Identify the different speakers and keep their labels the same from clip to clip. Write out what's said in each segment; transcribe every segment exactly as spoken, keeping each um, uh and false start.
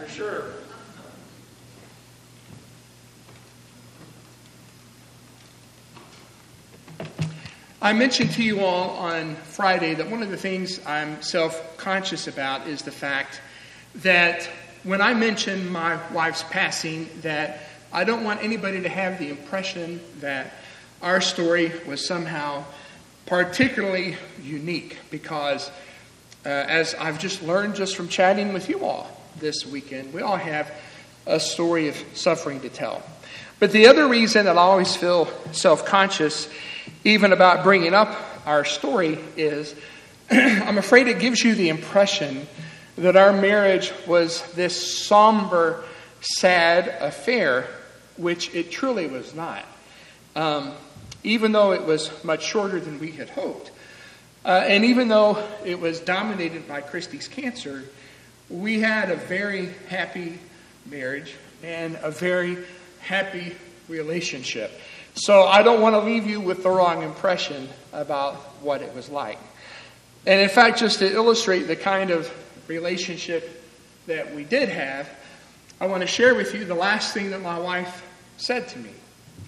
Speaker 1: for sure. I mentioned to you all on Friday that one of the things I'm self-conscious about is the fact that when I mention my wife's passing, that I don't want anybody to have the impression that our story was somehow particularly unique, because uh, as I've just learned just from chatting with you all this weekend, we all have a story of suffering to tell. But the other reason that I always feel self-conscious even about bringing up our story is I'm afraid it gives you the impression that our marriage was this somber, sad affair, which it truly was not. Um, even though it was much shorter than we had hoped. Uh, and even though it was dominated by Christy's cancer, we had a very happy marriage and a very happy relationship. So I don't want to leave you with the wrong impression about what it was like. And in fact, just to illustrate the kind of relationship that we did have, I want to share with you the last thing that my wife said to me.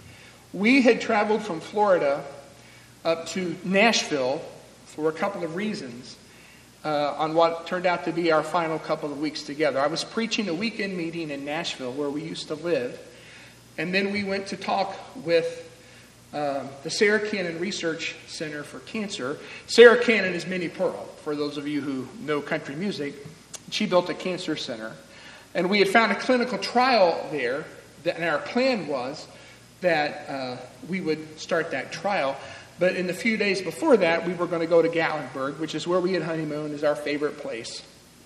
Speaker 1: We had traveled from Florida up to Nashville for a couple of reasons uh, on what turned out to be our final couple of weeks together. I was preaching a weekend meeting in Nashville where we used to live. And then we went to talk with uh, the Sarah Cannon Research Center for Cancer. Sarah Cannon is Minnie Pearl, for those of you who know country music. She built a cancer center. And we had found a clinical trial there, that, and our plan was that uh, we would start that trial. But in the few days before that, we were going to go to Gatlinburg, which is where we had honeymooned, is our favorite place.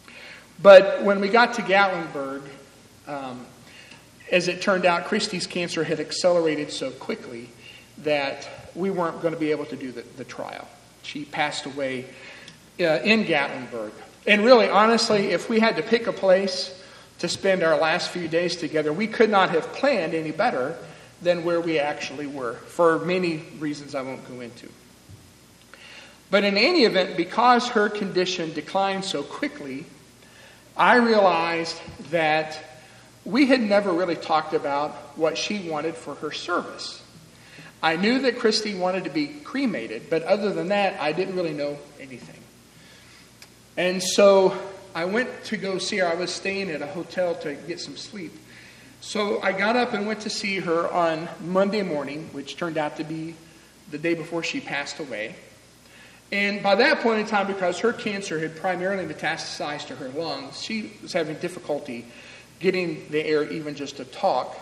Speaker 1: But when we got to Gatlinburg, um, as it turned out, Christy's cancer had accelerated so quickly that we weren't going to be able to do the, the trial. She passed away uh, in Gatlinburg. And really, honestly, if we had to pick a place to spend our last few days together, we could not have planned any better than where we actually were, for many reasons I won't go into. But in any event, because her condition declined so quickly, I realized that we had never really talked about what she wanted for her service. I knew that Christy wanted to be cremated, but other than that, I didn't really know anything. And so I went to go see her. I was staying at a hotel to get some sleep. So I got up and went to see her on Monday morning, which turned out to be the day before she passed away. And by that point in time, because her cancer had primarily metastasized to her lungs, she was having difficulty getting the air even just to talk.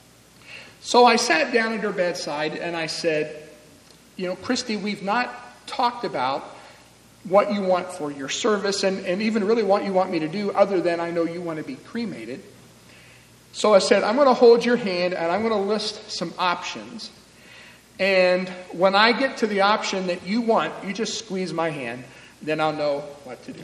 Speaker 1: So I sat down at her bedside and I said, you know, Christy, we've not talked about what you want for your service and, and even really what you want me to do, other than I know you want to be cremated. So I said, I'm going to hold your hand and I'm going to list some options. And when I get to the option that you want, you just squeeze my hand, then I'll know what to do.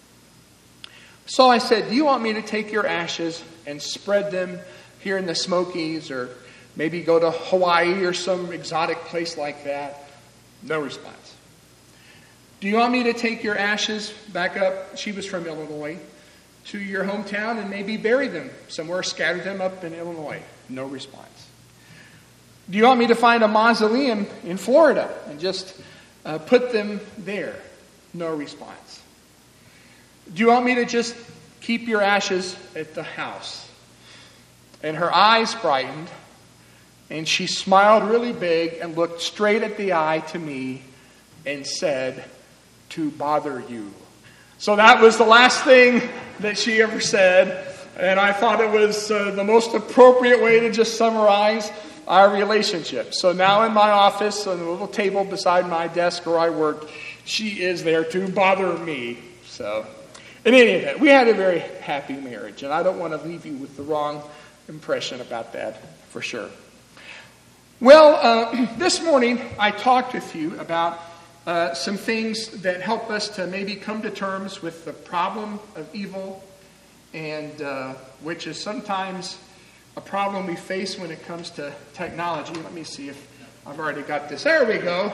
Speaker 1: So I said, do you want me to take your ashes and spread them here in the Smokies, or maybe go to Hawaii or some exotic place like that? No response. Do you want me to take your ashes back up? She was from Illinois. To your hometown and maybe bury them somewhere, scatter them up in Illinois? No response. Do you want me to find a mausoleum in Florida and just uh, put them there? No response. Do you want me to just keep your ashes at the house? And her eyes brightened, and she smiled really big and looked straight at the eye to me and said, to bother you. So that was the last thing that she ever said, and I thought it was uh, the most appropriate way to just summarize our relationship. So now in my office, on the little table beside my desk where I work, she is there to bother me. So in any event, we had a very happy marriage, and I don't want to leave you with the wrong impression about that, for sure. Well, uh, this morning I talked with you about uh, some things that help us to maybe come to terms with the problem of evil, and uh, which is sometimes a problem we face when it comes to technology. Let me see if I've already got this. There we go.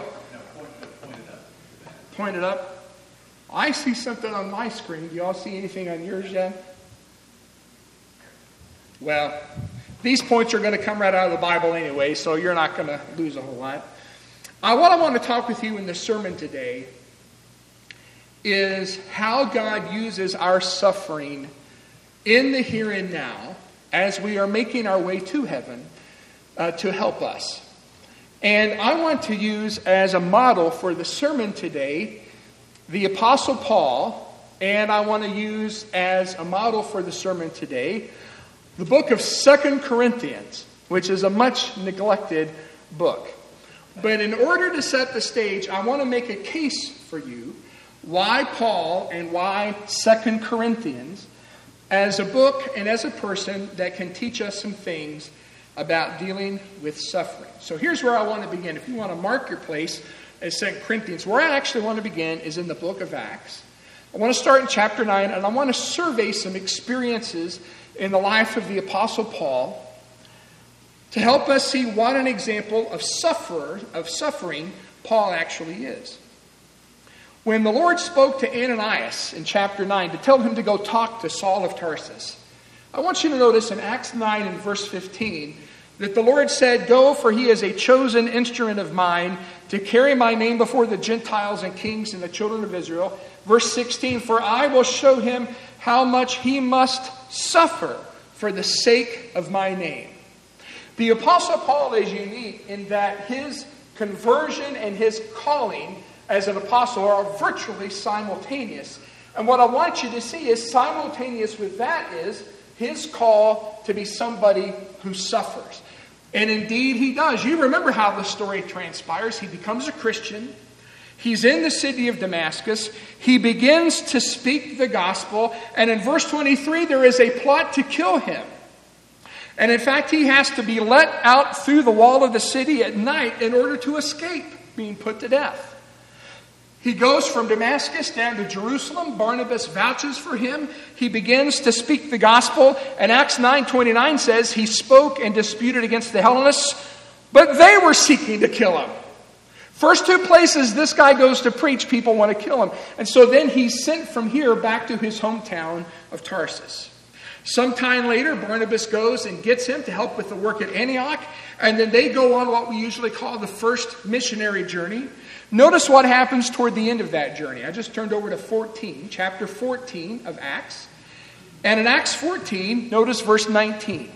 Speaker 1: Point it up. I see something on my screen. Do you all see anything on yours yet? Well, these points are going to come right out of the Bible anyway, so you're not going to lose a whole lot. Uh, what I want to talk with you in the sermon today is how God uses our suffering in the here and now as we are making our way to heaven uh, to help us. And I want to use as a model for the sermon today the Apostle Paul, and I want to use as a model for the sermon today the book of Second Corinthians, which is a much neglected book. But in order to set the stage, I want to make a case for you why Paul and why Second Corinthians as a book and as a person that can teach us some things about dealing with suffering. So here's where I want to begin. If you want to mark your place as Second Corinthians, where I actually want to begin is in the book of Acts. I want to start in chapter nine, and I want to survey some experiences in the life of the Apostle Paul to help us see what an example of sufferer, of suffering Paul actually is. When the Lord spoke to Ananias in chapter nine to tell him to go talk to Saul of Tarsus, I want you to notice in Acts nine and verse fifteen that the Lord said, "Go, for he is a chosen instrument of mine to carry my name before the Gentiles and kings and the children of Israel." Verse sixteen, "For I will show him how much he must suffer for the sake of my name." The Apostle Paul is unique in that his conversion and his calling as an apostle are virtually simultaneous. And what I want you to see is simultaneous with that is his call to be somebody who suffers. And indeed he does. You remember how the story transpires. He becomes a Christian. He's in the city of Damascus. He begins to speak the gospel. And in verse twenty-three, there is a plot to kill him. And in fact, he has to be let out through the wall of the city at night in order to escape being put to death. He goes from Damascus down to Jerusalem. Barnabas vouches for him. He begins to speak the gospel. And Acts nine twenty-nine says he spoke and disputed against the Hellenists, but they were seeking to kill him. First two places this guy goes to preach, people want to kill him. And so then he's sent from here back to his hometown of Tarsus. Sometime later, Barnabas goes and gets him to help with the work at Antioch. And then they go on what we usually call the first missionary journey. Notice what happens toward the end of that journey. I just turned over to fourteen, chapter fourteen of Acts. And in Acts fourteen, notice verse nineteen.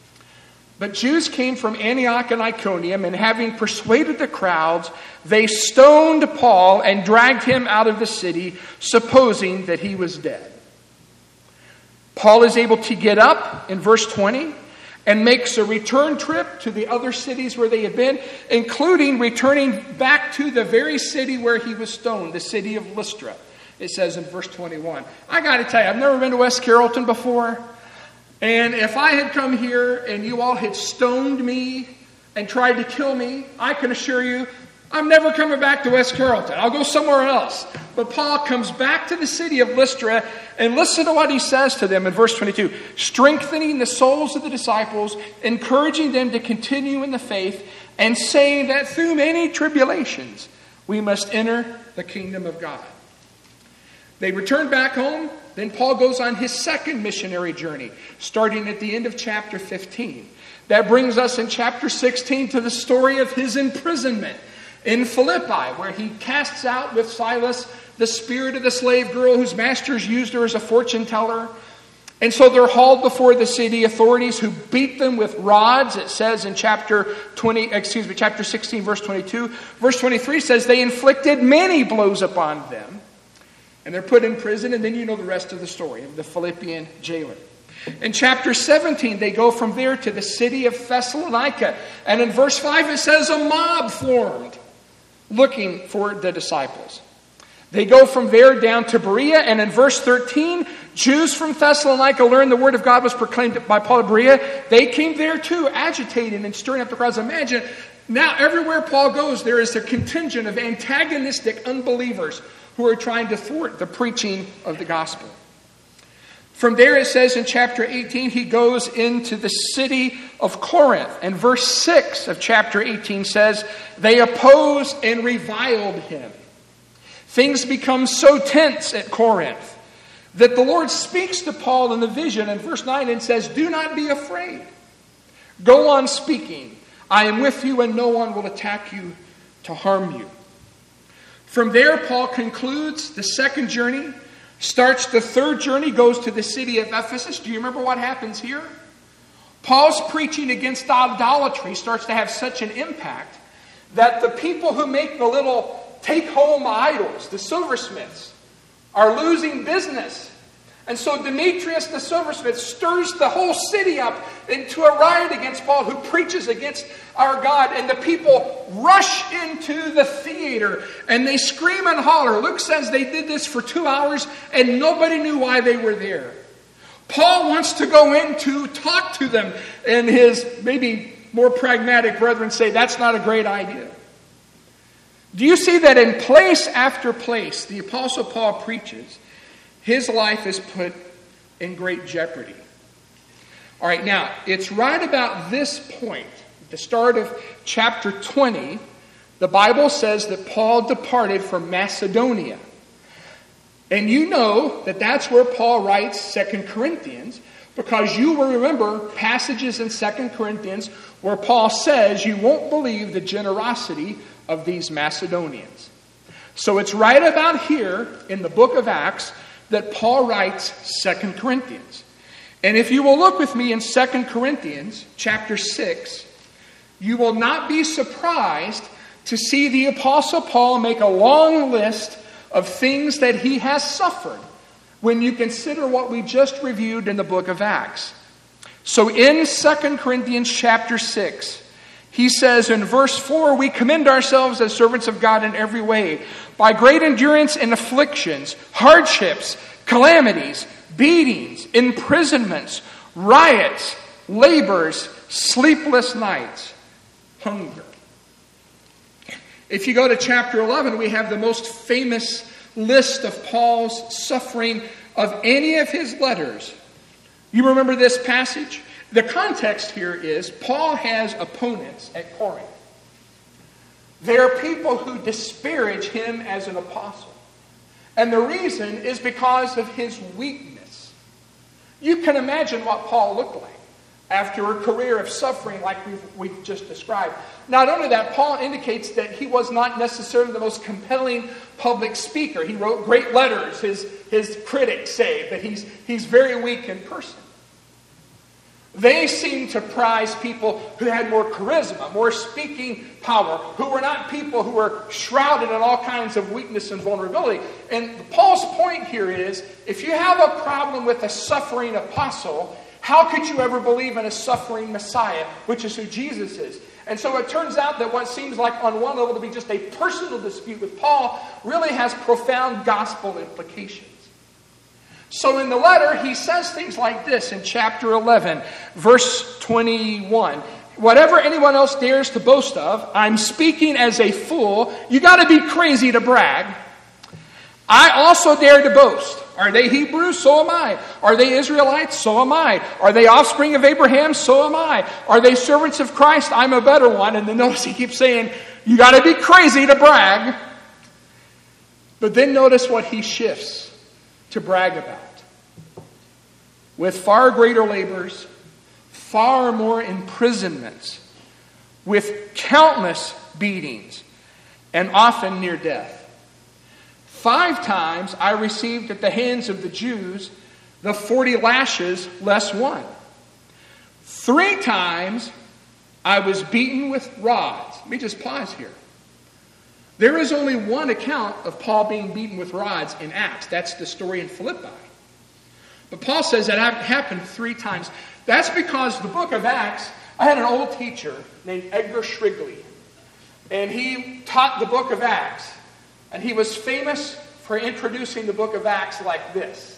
Speaker 1: "But Jews came from Antioch and Iconium, and having persuaded the crowds, they stoned Paul and dragged him out of the city, supposing that he was dead." Paul is able to get up in verse twenty and makes a return trip to the other cities where they had been, including returning back to the very city where he was stoned, the city of Lystra. It says in verse twenty-one. I got to tell you, I've never been to West Carrollton before. And if I had come here and you all had stoned me and tried to kill me, I can assure you, I'm never coming back to West Carrollton. I'll go somewhere else. But Paul comes back to the city of Lystra, and listen to what he says to them in verse twenty-two. "Strengthening the souls of the disciples, encouraging them to continue in the faith, and saying that through many tribulations we must enter the kingdom of God." They return back home. Then Paul goes on his second missionary journey, starting at the end of chapter fifteen. That brings us in chapter sixteen to the story of his imprisonment in Philippi, where he casts out with Silas the spirit of the slave girl whose masters used her as a fortune teller. And so they're hauled before the city authorities, who beat them with rods. It says in chapter twenty, excuse me, chapter sixteen, verse twenty-two. Verse twenty-three says they inflicted many blows upon them. And they're put in prison, and then you know the rest of the story of the Philippian jailer. In chapter seventeen, they go from there to the city of Thessalonica. And in verse five, it says a mob formed looking for the disciples. They go from there down to Berea, and in verse thirteen, Jews from Thessalonica learned the word of God was proclaimed by Paul at Berea. They came there too, agitating and stirring up the crowds. Imagine, now everywhere Paul goes, there is a contingent of antagonistic unbelievers who are trying to thwart the preaching of the gospel. From there it says in chapter eighteen, he goes into the city of Corinth. And verse six of chapter eighteen says, they opposed and reviled him. Things become so tense at Corinth that the Lord speaks to Paul in the vision in verse nine and says, "Do not be afraid. Go on speaking. I am with you and no one will attack you to harm you." From there, Paul concludes the second journey, starts the third journey, goes to the city of Ephesus. Do you remember what happens here? Paul's preaching against idolatry starts to have such an impact that the people who make the little take-home idols, the silversmiths, are losing business. And so Demetrius the silversmith stirs the whole city up into a riot against Paul, who preaches against our God. And the people rush into the theater and they scream and holler. Luke says they did this for two hours and nobody knew why they were there. Paul wants to go in to talk to them, and his maybe more pragmatic brethren say that's not a great idea. Do you see that in place after place the Apostle Paul preaches, his life is put in great jeopardy? All right, now, it's right about this point, at the start of chapter twenty, the Bible says that Paul departed for Macedonia. And you know that that's where Paul writes Second Corinthians, because you will remember passages in Second Corinthians where Paul says you won't believe the generosity of these Macedonians. So it's right about here in the book of Acts that Paul writes Second Corinthians. And if you will look with me in Second Corinthians chapter six, you will not be surprised to see the Apostle Paul make a long list of things that he has suffered when you consider what we just reviewed in the book of Acts. So in Second Corinthians chapter six, he says in verse four, "We commend ourselves as servants of God in every way, by great endurance in afflictions, hardships, calamities, beatings, imprisonments, riots, labors, sleepless nights, hunger." If you go to chapter eleven, we have the most famous list of Paul's suffering of any of his letters. You remember this passage? The context here is Paul has opponents at Corinth. There are people who disparage him as an apostle. And the reason is because of his weakness. You can imagine what Paul looked like after a career of suffering like we've, we've just described. Not only that, Paul indicates that he was not necessarily the most compelling public speaker. He wrote great letters, his, his critics say, but he's, he's very weak in person. They seemed to prize people who had more charisma, more speaking power, who were not people who were shrouded in all kinds of weakness and vulnerability. And Paul's point here is, if you have a problem with a suffering apostle, how could you ever believe in a suffering Messiah, which is who Jesus is? And so it turns out that what seems like on one level to be just a personal dispute with Paul really has profound gospel implications. So in the letter, he says things like this in chapter eleven, verse twenty-one. "Whatever anyone else dares to boast of, I'm speaking as a fool." You got to be crazy to brag. "I also dare to boast. Are they Hebrews? So am I. Are they Israelites? So am I. Are they offspring of Abraham? So am I. Are they servants of Christ? I'm a better one." And then notice he keeps saying, you got to be crazy to brag. But then notice what he shifts to brag about. "With far greater labors, far more imprisonments, with countless beatings, and often near death. Five times I received at the hands of the Jews the forty lashes less one. Three times I was beaten with rods." Let me just pause here. There is only one account of Paul being beaten with rods in Acts. That's the story in Philippi. But Paul says that happened three times. That's because the book of Acts, I had an old teacher named Edgar Shrigley. And he taught the book of Acts. And he was famous for introducing the book of Acts like this.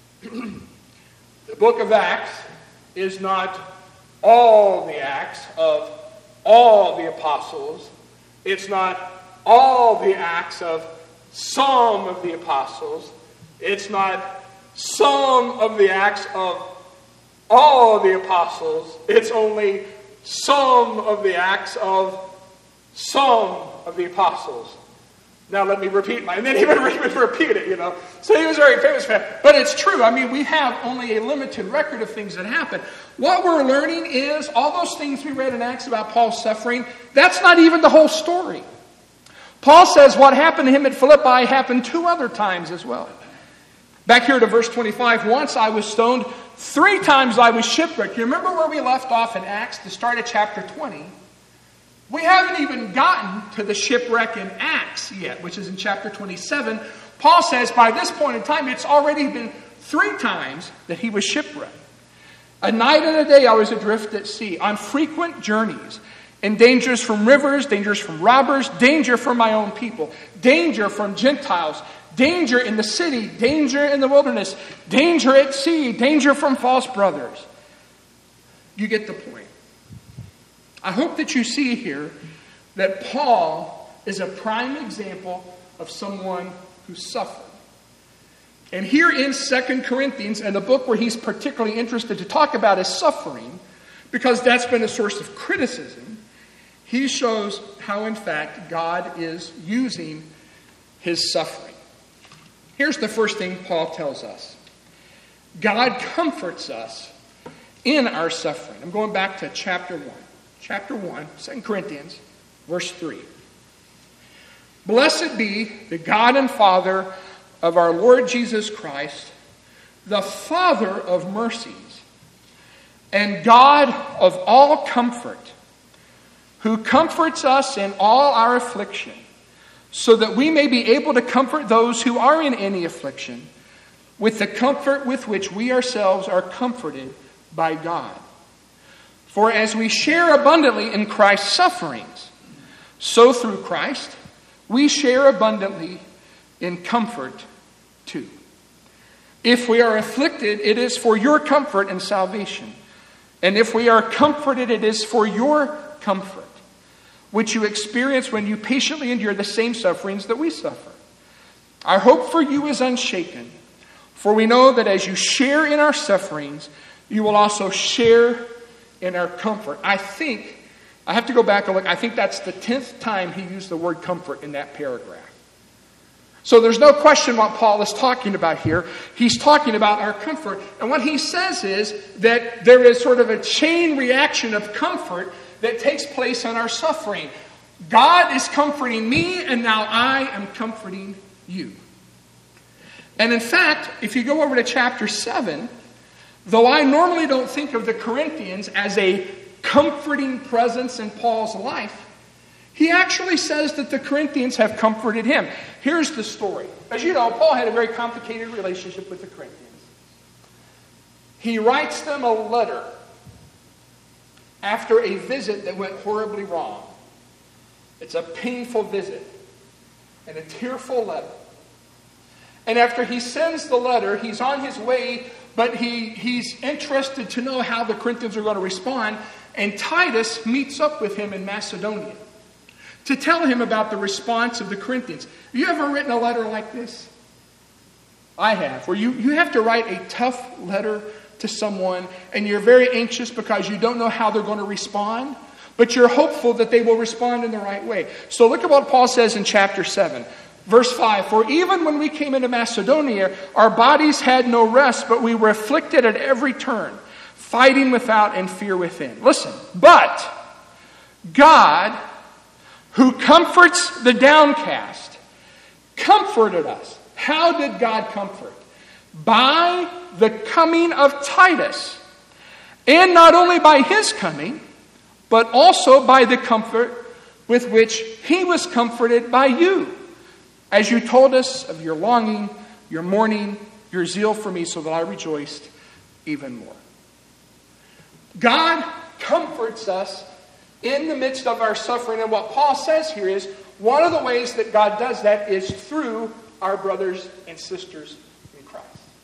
Speaker 1: The book of Acts is not all the acts of all the apostles. It's not all the acts of some of the apostles. It's not some of the acts of all the apostles. It's only some of the acts of some of the apostles. Now let me repeat my, and then he would repeat it, you know. So he was very famous for that. But it's true. I mean, we have only a limited record of things that happen. What we're learning is all those things we read in Acts about Paul's suffering, that's not even the whole story. Paul says what happened to him at Philippi happened two other times as well. Back here to verse twenty-five, once I was stoned, three times I was shipwrecked. You remember where we left off in Acts, the start of chapter twenty? We haven't even gotten to the shipwreck in Acts yet, which is in chapter twenty-seven. Paul says by this point in time, it's already been three times that he was shipwrecked. A night and a day I was adrift at sea, on frequent journeys, in dangers from rivers, dangers from robbers, danger from my own people, danger from Gentiles, danger in the city, danger in the wilderness, danger at sea, danger from false brothers. You get the point. I hope that you see here that Paul is a prime example of someone who suffered. And here in Second Corinthians, and the book where he's particularly interested to talk about his suffering, because that's been a source of criticism, he shows how, in fact, God is using his suffering. Here's the first thing Paul tells us. God comforts us in our suffering. I'm going back to chapter one. Chapter one, Second Corinthians, verse three. Blessed be the God and Father of our Lord Jesus Christ, the Father of mercies, and God of all comfort, who comforts us in all our affliction, so that we may be able to comfort those who are in any affliction, with the comfort with which we ourselves are comforted by God. For as we share abundantly in Christ's sufferings, so through Christ we share abundantly in comfort too. If we are afflicted, it is for your comfort and salvation. And if we are comforted, it is for your comfort, which you experience when you patiently endure the same sufferings that we suffer. Our hope for you is unshaken, for we know that as you share in our sufferings, you will also share in our comfort. I think, I have to go back and look, I think that's the tenth time he used the word comfort in that paragraph. So there's no question what Paul is talking about here. He's talking about our comfort. And what he says is that there is sort of a chain reaction of comfort that takes place in our suffering. God is comforting me, and now I am comforting you. And in fact, if you go over to chapter seven, though I normally don't think of the Corinthians as a comforting presence in Paul's life, he actually says that the Corinthians have comforted him. Here's the story. As you know, Paul had a very complicated relationship with the Corinthians. He writes them a letter after a visit that went horribly wrong. It's a painful visit and a tearful letter. And after he sends the letter, he's on his way, but he, he's interested to know how the Corinthians are going to respond. And Titus meets up with him in Macedonia to tell him about the response of the Corinthians. Have you ever written a letter like this? I have. Where you, you have to write a tough letter to someone, and you're very anxious because you don't know how they're going to respond, but you're hopeful that they will respond in the right way. So look at what Paul says in chapter seven. Verse five, for even when we came into Macedonia, our bodies had no rest, but we were afflicted at every turn, fighting without and fear within. Listen, but God, who comforts the downcast, comforted us. How did God comfort? By the coming of Titus. And not only by his coming, but also by the comfort with which he was comforted by you, as you told us of your longing, your mourning, your zeal for me, so that I rejoiced even more. God comforts us in the midst of our suffering. And what Paul says here is, one of the ways that God does that is through our brothers and sisters in Christ.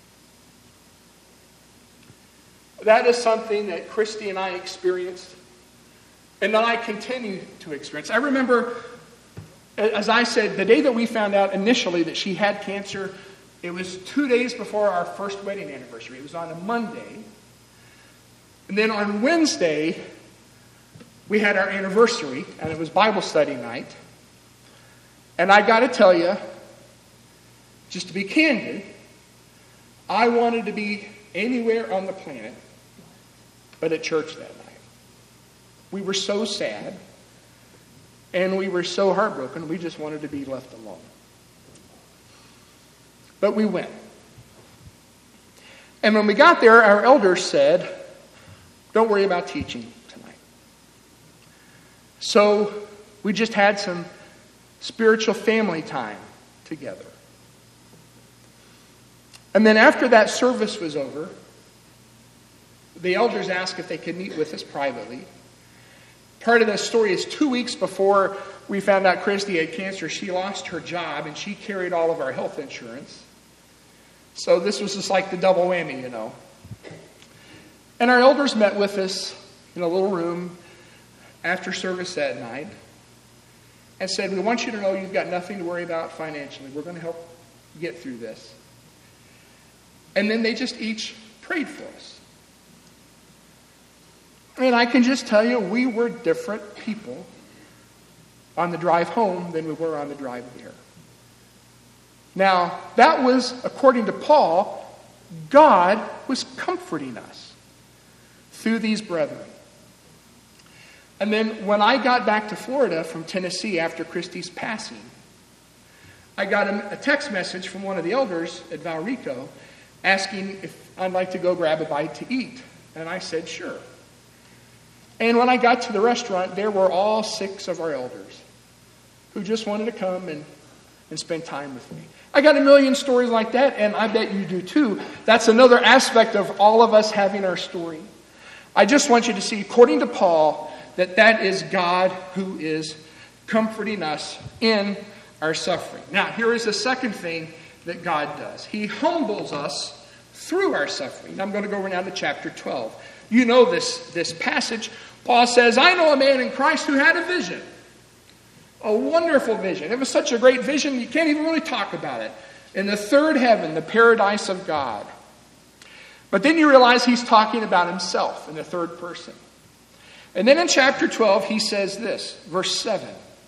Speaker 1: That is something that Christy and I experienced, and that I continue to experience. I remember, as I said, the day that we found out initially that she had cancer, it was two days before our first wedding anniversary. It was on a Monday. And then on Wednesday, we had our anniversary, and it was Bible study night. And I got to tell you, just to be candid, I wanted to be anywhere on the planet but at church that night. We were so sad, and we were so heartbroken, we just wanted to be left alone. But we went. And when we got there, our elders said, don't worry about teaching tonight. So we just had some spiritual family time together. And then after that service was over, the elders asked if they could meet with us privately. Part of the story is two weeks before we found out Christy had cancer, she lost her job and she carried all of our health insurance. So this was just like the double whammy, you know. And our elders met with us in a little room after service that night and said, we want you to know you've got nothing to worry about financially. We're going to help get through this. And then they just each prayed for us. And I can just tell you, we were different people on the drive home than we were on the drive there. Now, that was, according to Paul, God was comforting us through these brethren. And then when I got back to Florida from Tennessee after Christy's passing, I got a text message from one of the elders at Valrico asking if I'd like to go grab a bite to eat. And I said, sure. And when I got to the restaurant, there were all six of our elders who just wanted to come and, and spend time with me. I got a million stories like that, and I bet you do too. That's another aspect of all of us having our story. I just want you to see, according to Paul, that that is God who is comforting us in our suffering. Now, here is the second thing that God does. He humbles us through our suffering. I'm going to go over now to chapter twelve. You know this, this passage. Paul says, I know a man in Christ who had a vision. A wonderful vision. It was such a great vision, you can't even really talk about it. In the third heaven, the paradise of God. But then you realize he's talking about himself in the third person. And then in chapter twelve, he says this, verse seven.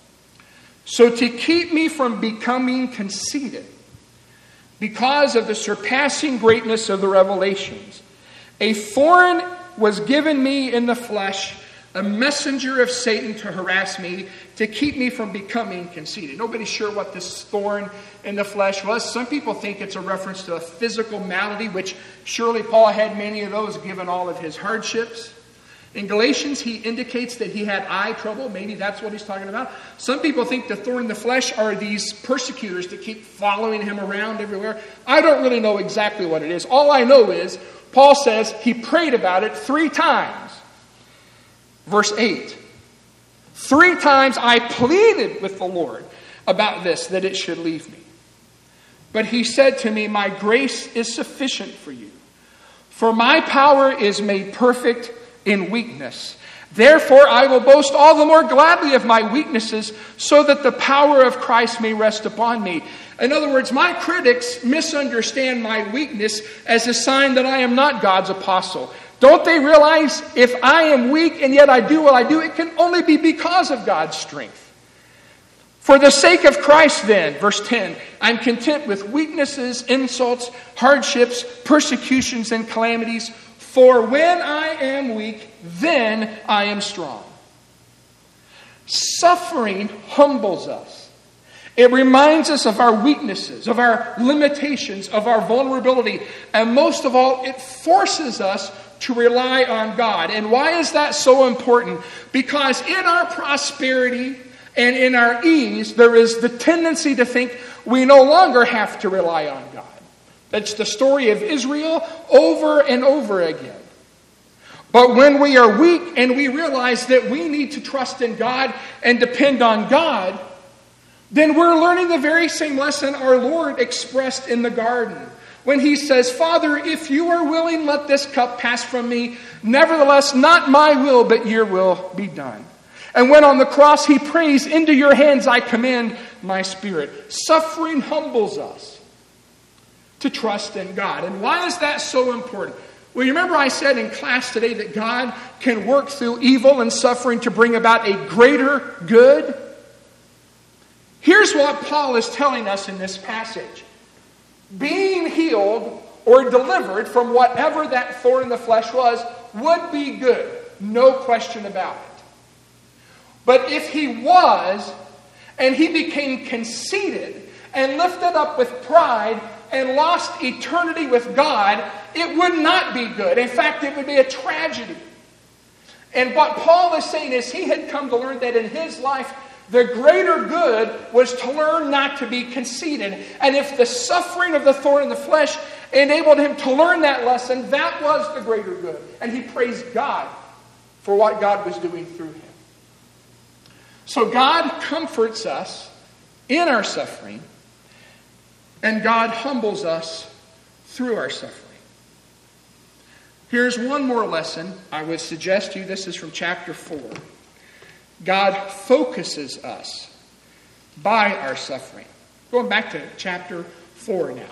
Speaker 1: So to keep me from becoming conceited, because of the surpassing greatness of the revelations, a thorn was given me in the flesh, a messenger of Satan to harass me, to keep me from becoming conceited. Nobody's sure what this thorn in the flesh was. Some people think it's a reference to a physical malady, which surely Paul had many of those given all of his hardships. In Galatians, he indicates that he had eye trouble. Maybe that's what he's talking about. Some people think the thorn in the flesh are these persecutors that keep following him around everywhere. I don't really know exactly what it is. All I know is, Paul says he prayed about it three times. Verse eight. Three times I pleaded with the Lord about this, that it should leave me. But he said to me, my grace is sufficient for you, for my power is made perfect in weakness. Therefore I will boast all the more gladly of my weaknesses, so that the power of Christ may rest upon me. In other words, my critics misunderstand my weakness as a sign that I am not God's apostle. Don't they realize if I am weak and yet I do what I do, it can only be because of God's strength. For the sake of Christ then, verse ten, I'm content with weaknesses, insults, hardships, persecutions, and calamities. For when I am weak, then I am strong. Suffering humbles us. It reminds us of our weaknesses, of our limitations, of our vulnerability. And most of all, it forces us to rely on God. And why is that so important? Because in our prosperity and in our ease, there is the tendency to think we no longer have to rely on God. That's the story of Israel over and over again. But when we are weak and we realize that we need to trust in God and depend on God, then we're learning the very same lesson our Lord expressed in the garden. When he says, Father, if you are willing, let this cup pass from me. Nevertheless, not my will, but your will be done. And when on the cross he prays, into your hands I commend my spirit. Suffering humbles us to trust in God. And why is that so important? Well, you remember I said in class today that God can work through evil and suffering to bring about a greater good? Here's what Paul is telling us in this passage. Being healed or delivered from whatever that thorn in the flesh was would be good. No question about it. But if he was, and he became conceited and lifted up with pride and lost eternity with God, it would not be good. In fact, it would be a tragedy. And what Paul is saying is he had come to learn that in his life, the greater good was to learn not to be conceited. And if the suffering of the thorn in the flesh enabled him to learn that lesson, that was the greater good. And he praised God for what God was doing through him. So God comforts us in our suffering, and God humbles us through our suffering. Here's one more lesson I would suggest to you. This is from chapter four. God focuses us by our suffering. Going back to chapter four now.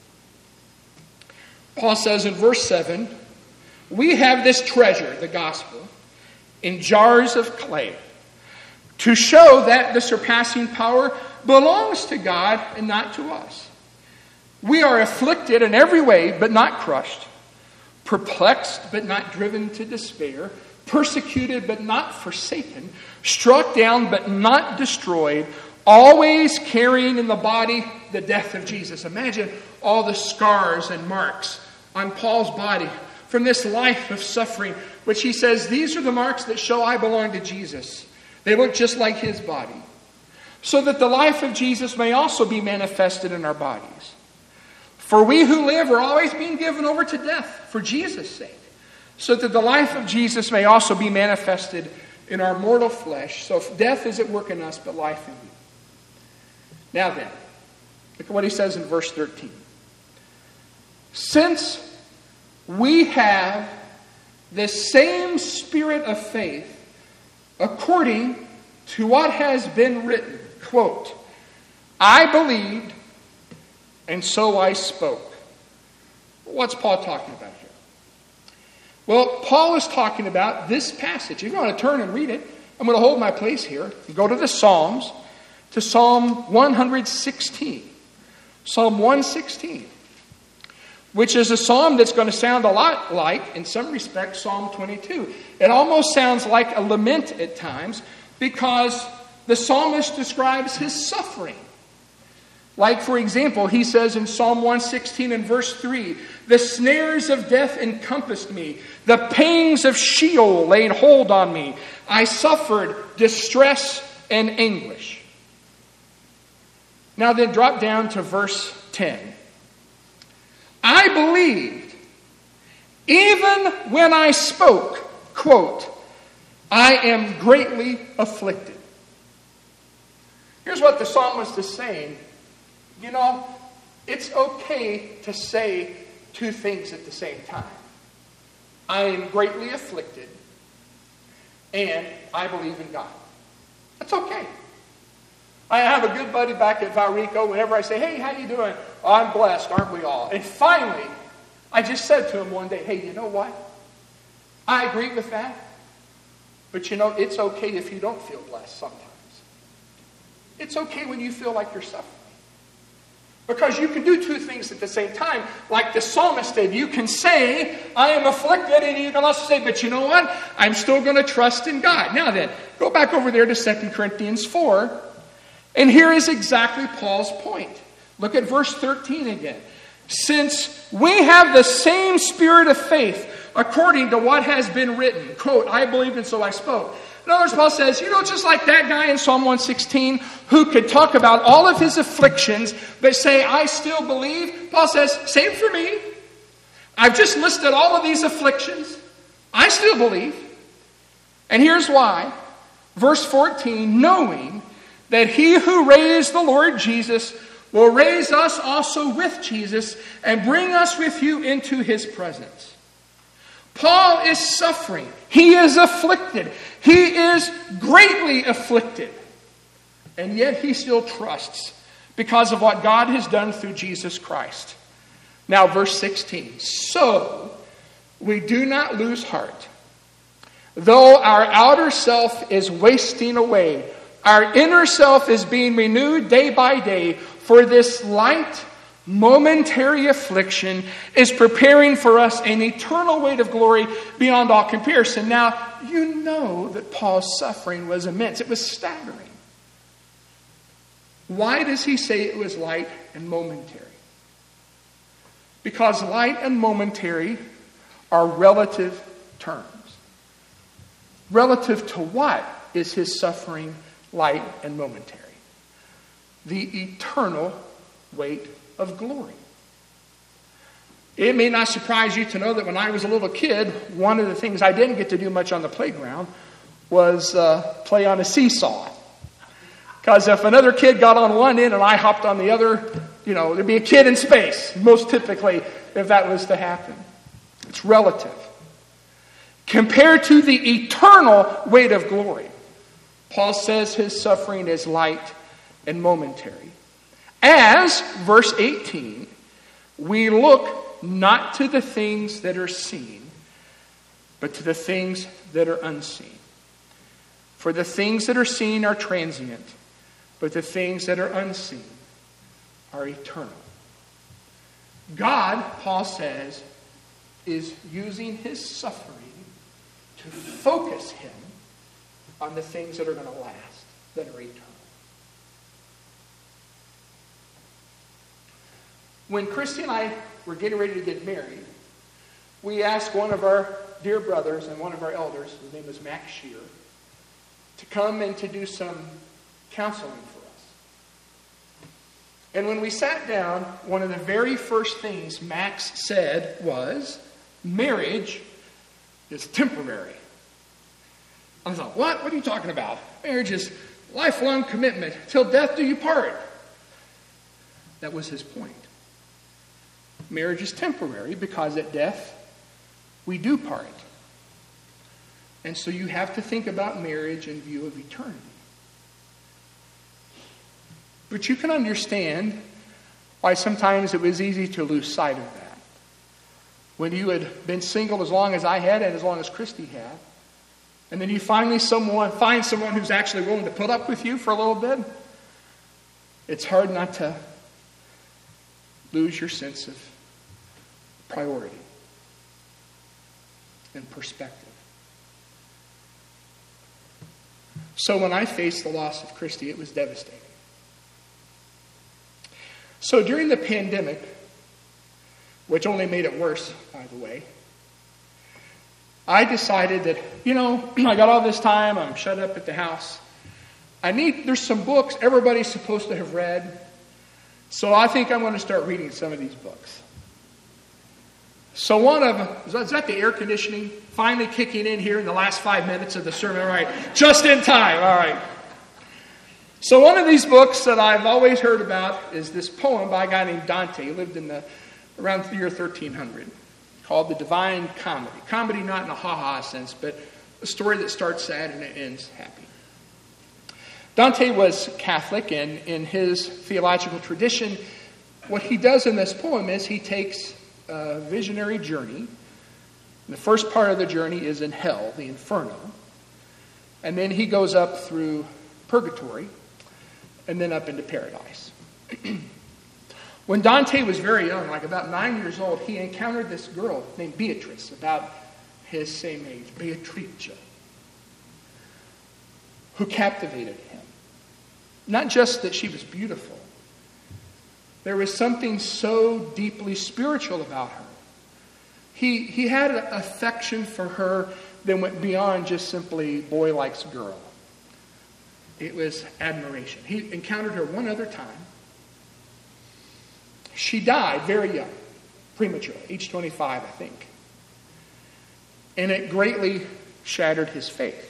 Speaker 1: Paul says in verse seven, we have this treasure, the gospel, in jars of clay, to show that the surpassing power belongs to God and not to us. We are afflicted in every way, but not crushed, perplexed, but not driven to despair, persecuted, but not forsaken, struck down, but not destroyed, always carrying in the body the death of Jesus. Imagine all the scars and marks on Paul's body from this life of suffering, which he says, these are the marks that show I belong to Jesus. They look just like his body. So that the life of Jesus may also be manifested in our bodies. For we who live are always being given over to death for Jesus' sake, so that the life of Jesus may also be manifested in our mortal flesh. So if death is at work in us, but life in you. Now then, look at what he says in verse thirteen. Since we have the same spirit of faith, according to what has been written, quote, I believed, and so I spoke. What's Paul talking about here? Well, Paul is talking about this passage. If you want to turn and read it, I'm going to hold my place here. Go to the Psalms, to Psalm one sixteen. Psalm one sixteen, which is a psalm that's going to sound a lot like, in some respects, Psalm twenty-two. It almost sounds like a lament at times because the psalmist describes his suffering. Like, for example, he says in Psalm one sixteen and verse three, the snares of death encompassed me. The pangs of Sheol laid hold on me. I suffered distress and anguish. Now then, drop down to verse ten. I believed, even when I spoke, quote, I am greatly afflicted. Here's what the psalmist is saying. You know, it's okay to say two things at the same time. I am greatly afflicted, and I believe in God. That's okay. I have a good buddy back at Valrico. Whenever I say, hey, how you doing? Oh, I'm blessed, aren't we all? And finally, I just said to him one day, hey, you know what? I agree with that. But you know, it's okay if you don't feel blessed sometimes. It's okay when you feel like you're suffering. Because you can do two things at the same time. Like the psalmist did. You can say, I am afflicted, and you can also say, but you know what? I'm still going to trust in God. Now then, go back over there to Second Corinthians four. And here is exactly Paul's point. Look at verse thirteen again. Since we have the same spirit of faith, according to what has been written, quote, I believed and so I spoke. In other words, Paul says, you know, just like that guy in Psalm one sixteen who could talk about all of his afflictions, but say, I still believe. Paul says, same for me. I've just listed all of these afflictions. I still believe. And here's why. Verse fourteen, knowing that he who raised the Lord Jesus will raise us also with Jesus and bring us with you into his presence. Paul is suffering. He is afflicted. He is greatly afflicted. And yet he still trusts because of what God has done through Jesus Christ. Now, verse sixteen. So, we do not lose heart. Though our outer self is wasting away, Our inner self is being renewed day by day, for this light, momentary affliction is preparing for us an eternal weight of glory beyond all comparison. Now, you know that Paul's suffering was immense. It was staggering. Why does he say it was light and momentary? Because light and momentary are relative terms. Relative to what is his suffering light and momentary? The eternal weight of glory. It may not surprise you to know that when I was a little kid, one of the things I didn't get to do much on the playground was uh, play on a seesaw. Because if another kid got on one end and I hopped on the other, you know, there'd be a kid in space, most typically, if that was to happen. It's relative. Compared to the eternal weight of glory, Paul says his suffering is light and momentary. As, verse eighteen, we look not to the things that are seen, but to the things that are unseen. For the things that are seen are transient, but the things that are unseen are eternal. God, Paul says, is using his suffering to focus him on the things that are going to last, that are eternal. When Christy and I were getting ready to get married, we asked one of our dear brothers and one of our elders, his name is Max Shear, to come and to do some counseling for us. And when we sat down, one of the very first things Max said was, marriage is temporary. I was like, what? What are you talking about? Marriage is lifelong commitment. Till death do you part. That was his point. Marriage is temporary because at death we do part. And so you have to think about marriage in view of eternity. But you can understand why sometimes it was easy to lose sight of that. When you had been single as long as I had and as long as Christy had, and then you finally someone find someone who's actually willing to put up with you for a little bit, it's hard not to lose your sense of priority and perspective. So when I faced the loss of Christy, it was devastating. So during the pandemic, which only made it worse, by the way, I decided that, you know, I got all this time, I'm shut up at the house. I need, there's some books everybody's supposed to have read, so I think I'm going to start reading some of these books. So one of them, is that the air conditioning finally kicking in here in the last five minutes of the sermon? All right, just in time, all right. So one of these books that I've always heard about is this poem by a guy named Dante. He lived in the around the year thirteen hundred, called The Divine Comedy. Comedy not in a ha-ha sense, but a story that starts sad and it ends happy. Dante was Catholic, and in his theological tradition, what he does in this poem is he takes a visionary journey. The first part of the journey is in hell, the inferno. And then he goes up through purgatory and then up into paradise. When Dante was very young, like about nine years old, he encountered this girl named Beatrice, about his same age, Beatrice, who captivated him. Not just that she was beautiful. There was something so deeply spiritual about her. He, he had an affection for her that went beyond just simply boy likes girl. It was admiration. He encountered her one other time. She died very young, prematurely, age twenty-five, I think. And it greatly shattered his faith.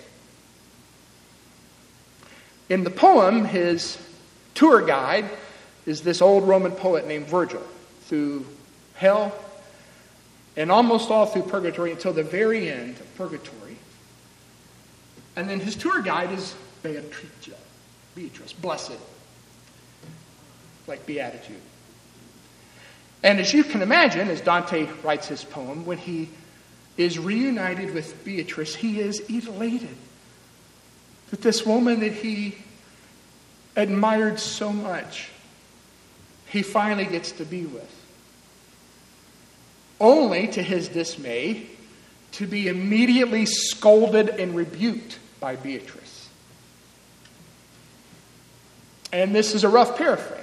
Speaker 1: In the poem, his tour guide is this old Roman poet named Virgil, through hell and almost all through purgatory until the very end of purgatory. And then his tour guide is Beatrice, Beatrice, blessed, like beatitude. And as you can imagine, as Dante writes his poem, when he is reunited with Beatrice, he is elated that this woman that he admired so much, he finally gets to be with. Only, to his dismay, to be immediately scolded and rebuked by Beatrice. And this is a rough paraphrase.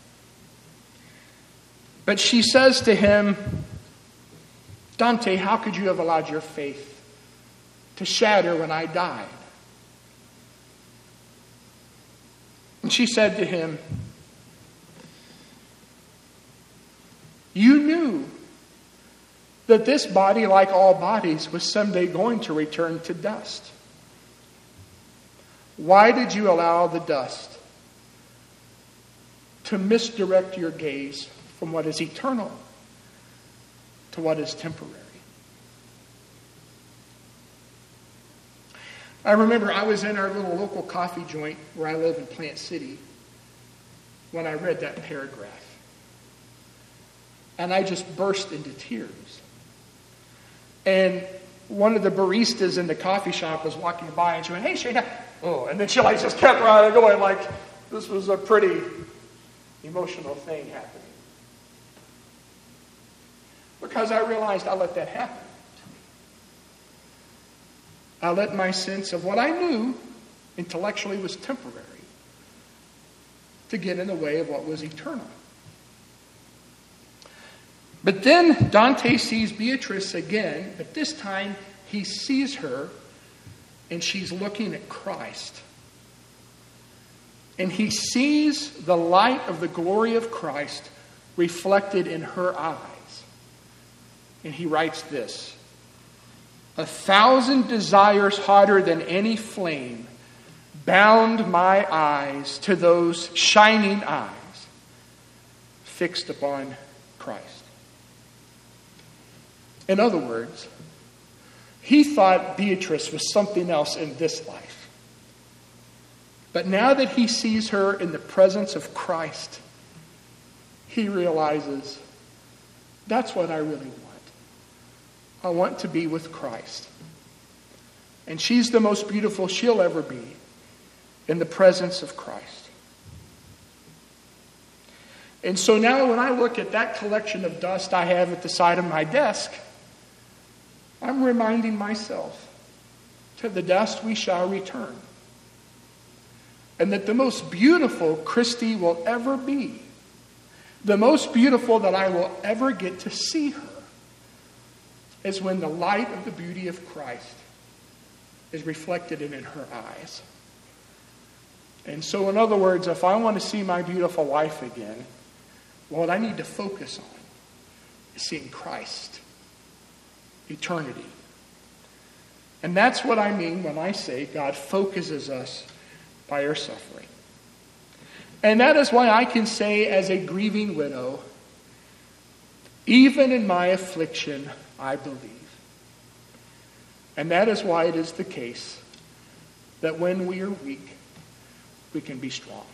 Speaker 1: But she says to him, Dante, how could you have allowed your faith to shatter when I died? And she said to him, you knew that this body, like all bodies, was someday going to return to dust. Why did you allow the dust to misdirect your gaze from what is eternal to what is temporary? I remember I was in our little local coffee joint where I live in Plant City when I read that paragraph. And I just burst into tears. And one of the baristas in the coffee shop was walking by and she went, hey, Shana. Oh, and then she like just kept right going like this was a pretty emotional thing happening. Because I realized I let that happen to me. I let my sense of what I knew intellectually was temporary to get in the way of what was eternal. But then Dante sees Beatrice again, but this time he sees her and she's looking at Christ. And he sees the light of the glory of Christ reflected in her eyes. And he writes this, a thousand desires hotter than any flame bound my eyes to those shining eyes fixed upon Christ. In other words, he thought Beatrice was something else in this life. But now that he sees her in the presence of Christ, he realizes, that's what I really want. I want to be with Christ. And she's the most beautiful she'll ever be in the presence of Christ. And so now when I look at that collection of dust I have at the side of my desk, I'm reminding myself, to the dust we shall return. And that the most beautiful Christy will ever be, the most beautiful that I will ever get to see her, is when the light of the beauty of Christ is reflected in her eyes. And so, in other words, if I want to see my beautiful wife again, what I need to focus on is seeing Christ. Eternity. And that's what I mean when I say God focuses us by our suffering. And that is why I can say as a grieving widow, even in my affliction, I believe. And that is why it is the case that when we are weak, we can be strong.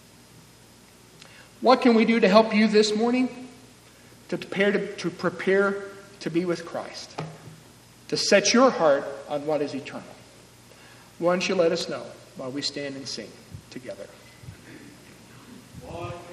Speaker 1: What can we do to help you this morning? To prepare to, to prepare to be with Christ. To set your heart on what is eternal. Why don't you let us know while we stand and sing together.